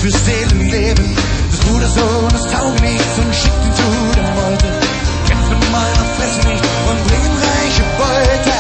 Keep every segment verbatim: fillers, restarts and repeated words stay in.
fürs Seelenleben des Brudersohnes Taugenichts und schickt ihn zu der Meute. Kämpfen meiner fressen nicht und bringen reiche Beute.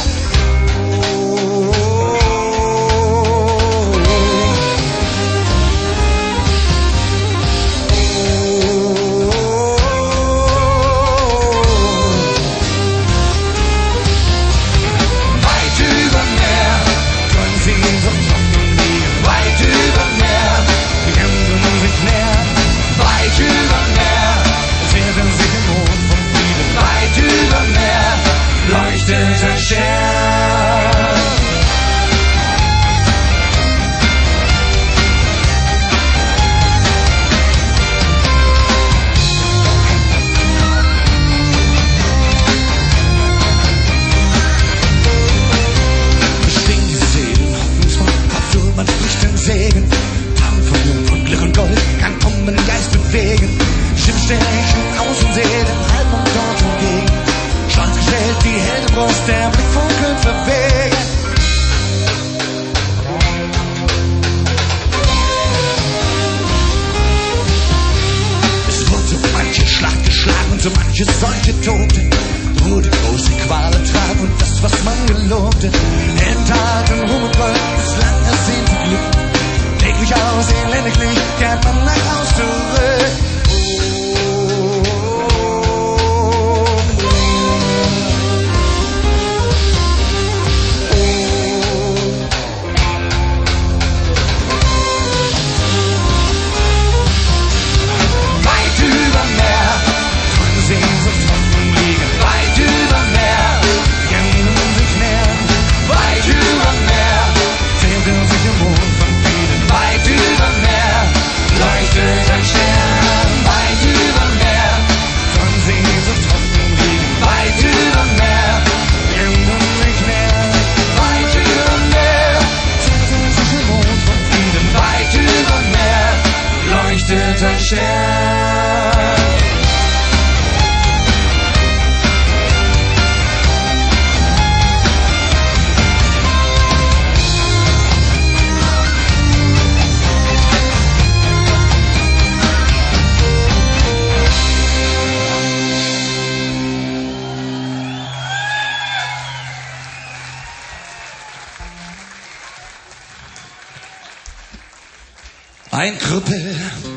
Ein Krüppel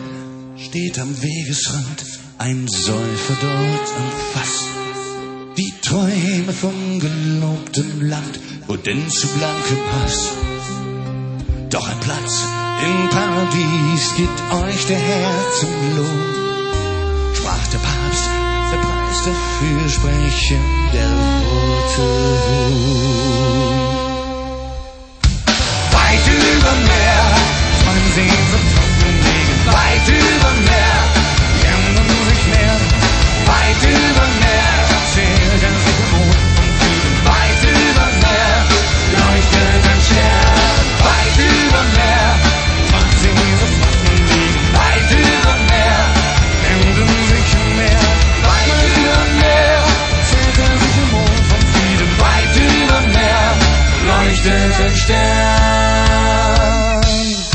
steht am Wegesrand, ein Säufer dort am Fass. Die Träume vom gelobten Land, wo denn zu blankem Hass. Doch ein Platz im Paradies gibt euch der Herr zum Lohn, sprach der Papst, der Preis dafür sprechen der Worte wohl. Weit über Meer, träumen Sehnsucht, Hoffnung liegen. Weit über Meer, kämpfen sich näher. Weit über Meer, zählt er sich im Mond vom Frieden. Weit über Meer, leuchtet ein Stern. Weit über Meer, träumen Sehnsucht, Hoffnung liegen. Weit über Meer, kämpfen sich näher. Weit über Meer, zählt er sich im Mond vom Frieden. Weit über Meer, leuchtet ein Stern.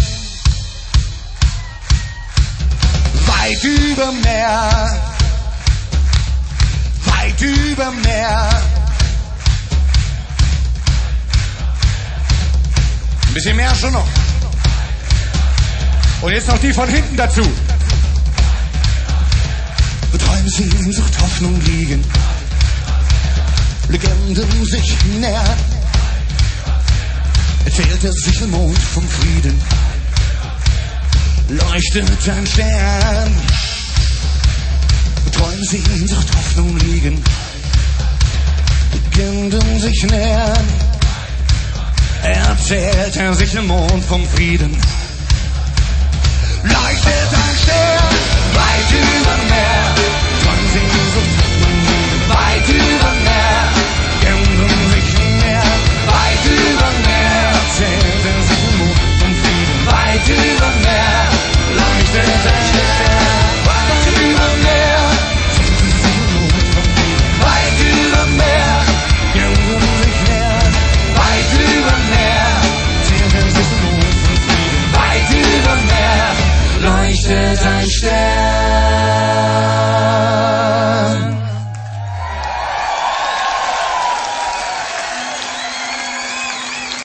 Weit über Meer, weit über Meer. Ein bisschen mehr schon noch. Und jetzt noch die von hinten dazu. Träume, Sehnsucht, Hoffnung liegen, Legenden sich nähern. Erzählt der Sichelmond vom Frieden, leuchtet ein Stern. Träume, Sehnsucht, Hoffnung liegen, Legenden sich nähern. Erzählt der Sichelmond vom Frieden, leuchtet ein Stern. Weit über Meer, träume, Sehnsucht, Hoffnung liegen, weit über Meer, Legenden sich nähern. Weit über Meer, erzählt der Sichelmond vom Frieden, weit über Meer, leuchtet ein Stern. Weit über Meer, weit über Meer, Legenden sich nähern. Weit über Meer, zählt der Sichelmond vom Frieden, ein Stern.